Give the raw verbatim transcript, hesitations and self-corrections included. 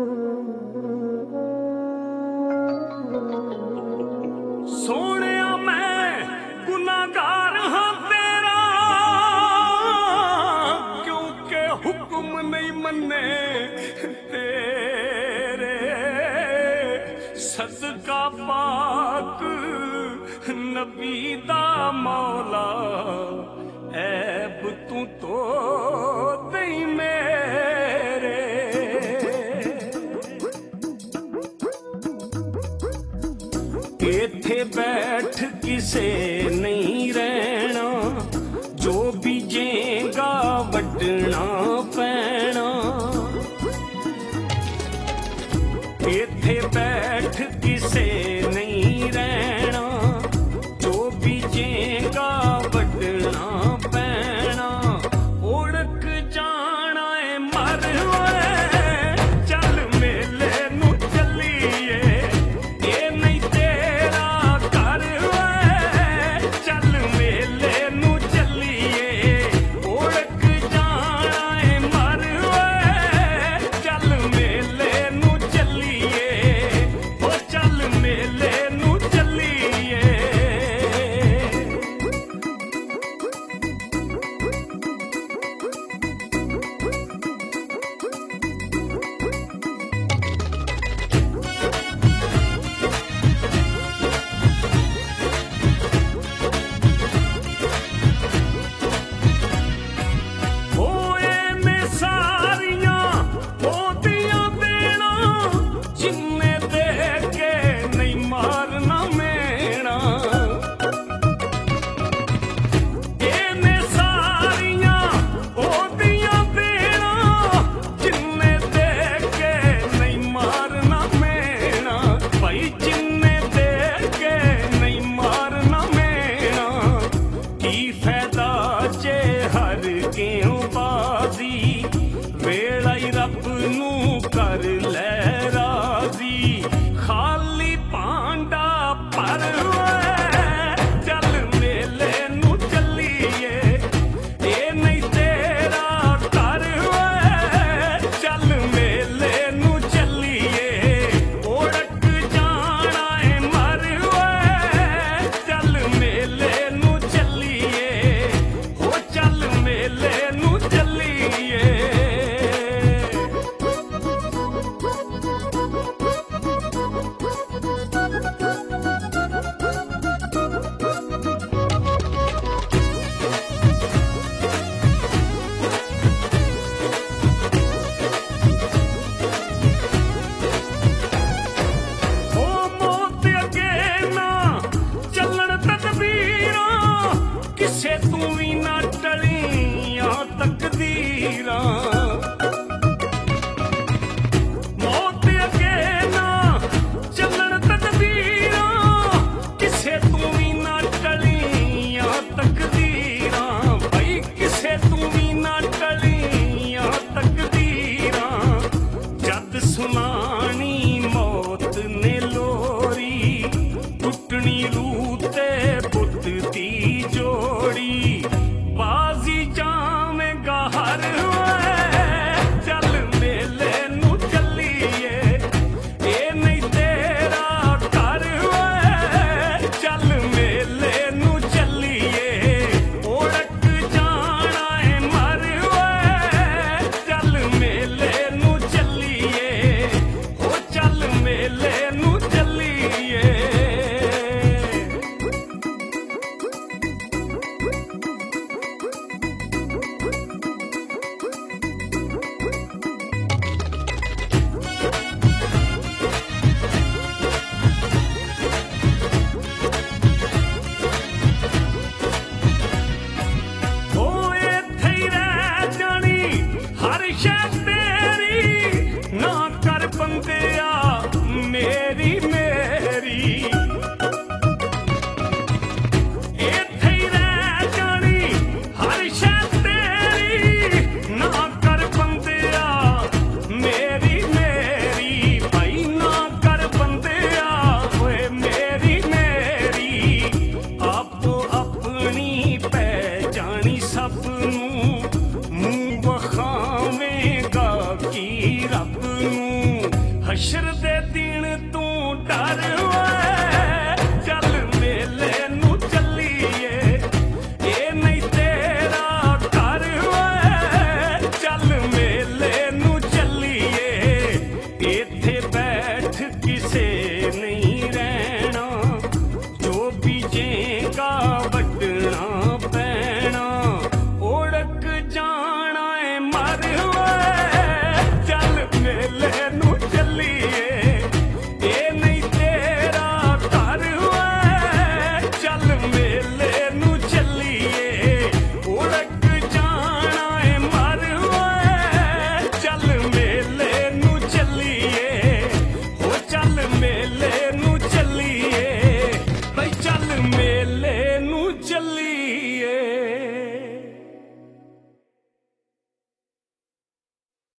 सोहणिया मैं गुनाहगार हाँ तेरा, क्योंकि हुक्म नहीं मन्ने तेरे। सदका पाक नबी दा मौला, ऐब तू तो दई मेरे। इत्थे बैठ किसे नहीं रहना, जो बीजेगा वड्डना पैना। इत्थे बैठ किसे नहीं रहना, जो बीजेगा वड्डना पैना। उड़क जाना है मर होए, चल मेले नू चलिए। ये नहीं तेरा घर होए, चल मेले नू चलिए। उड़क जाना है मर होए, चल मेले नू चलिए। ओ चल मेले नू चलिए। होए ने सारियां मोतियां देना, जिन्ने दे के नहीं मारना मेरा। एने सारियां मोतियां देना, जिन्ने दे के नहीं मारना मेरा। भाई जिन्ने दे के नहीं मारना मेरा। की फैदा जे हर क्यों बाजी, वेला ही रब नू कर ले राजी। खाली भांडा पर होए, चल मेले नू चलिए। ये नहीं तेरा घर होए, चल मेले नू चलिए। उड़क जाना है मर होए, चल मेले नू चलिए। हो चल मेले नू चलिए। ओ मौत अगे ना चलन तदबीरां, किसे तू भी ना टलियां तकदीरां। मौत अगे ना चलन तदबीरां, किसे तू भी ना टलियां तकदीरां। भाई किसे तू भी ना टलियां तकदीरां। जद सुनानी मौत ने लोरी, टुटनी रूह ते पुत दी जोड़ी। बाजी जावेगा हर होए, चल मेले नू चलिए। ये नहीं तेरा घर होए, चल मेले नू चलिए। उड़क जाना है मर होए, चल मेले नू चलिए। हो चल मेले नू चलिए। ओ इत्थे ही रह जानी हर शै